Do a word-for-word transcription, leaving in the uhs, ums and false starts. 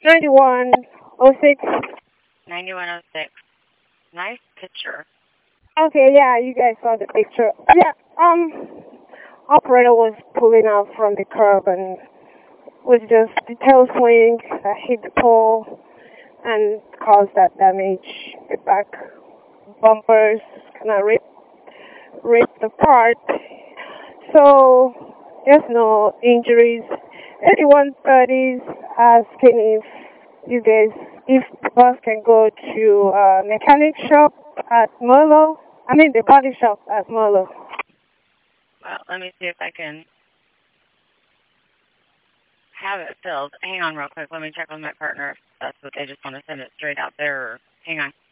ninety-one oh six. ninety-one oh six. Nice picture. Okay, yeah, you guys saw the picture. Yeah, um, operator was pulling out from the curb and was just the tail swing that hit the pole and caused that damage. The back bumpers kind of ripped, ripped apart. So there's no injuries. Anyone that is asking if you guys, if the bus can go to a mechanic shop at Merlo. I mean the body shop at Merlo. Well, let me see if I can have it filled. Hang on real quick. Let me check with my partner if that's what they just want to send it straight out there. Or hang on.